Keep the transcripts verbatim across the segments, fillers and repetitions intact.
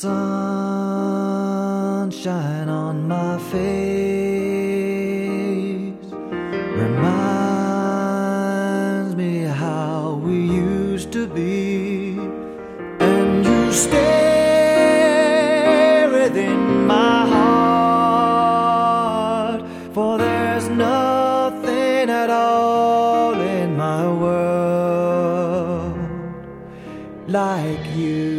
sunshine on my face reminds me how we used to be, and you stay within my heart, for there's nothing at all in my world like you.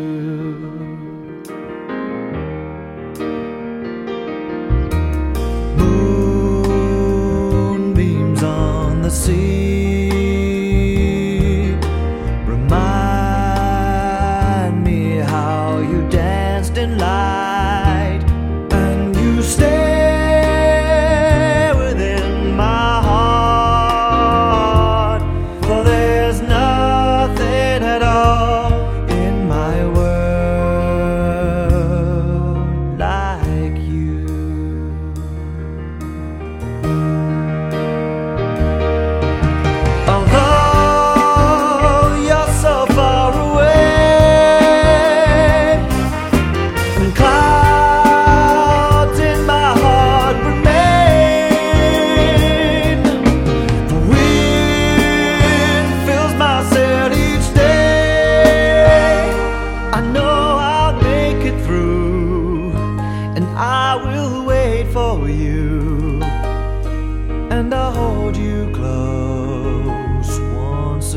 Sea remind me how you danced in light, and you stay within my heart, for there's nothing at all in my world like you. I will wait for you, and I'll hold you close once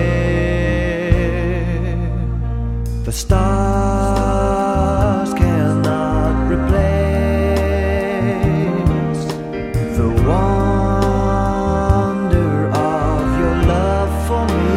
again. The stars cannot replace the wonder of your love for me.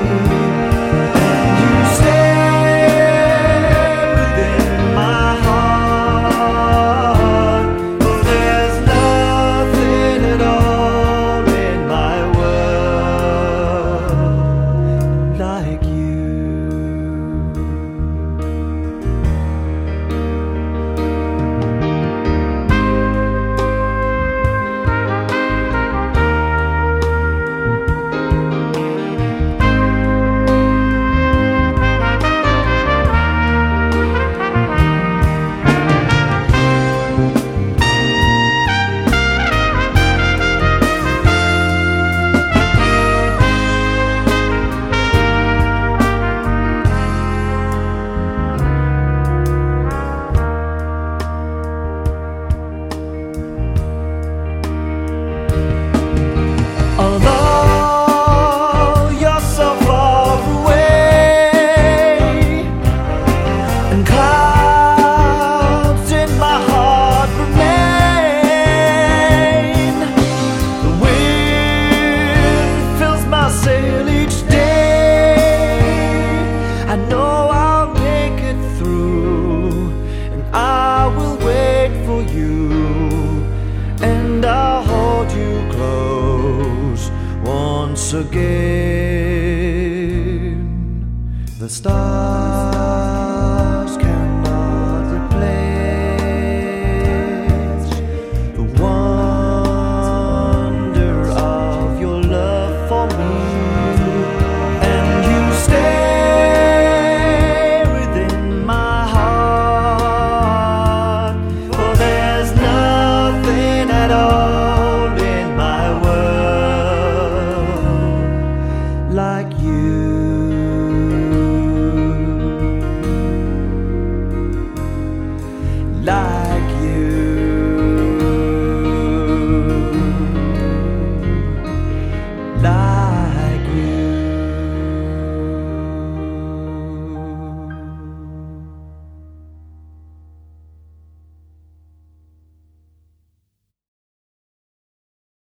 Once again, the stars cannot replace the wonder of your love for me, and you stay within my heart, for there's nothing at all in my world like you.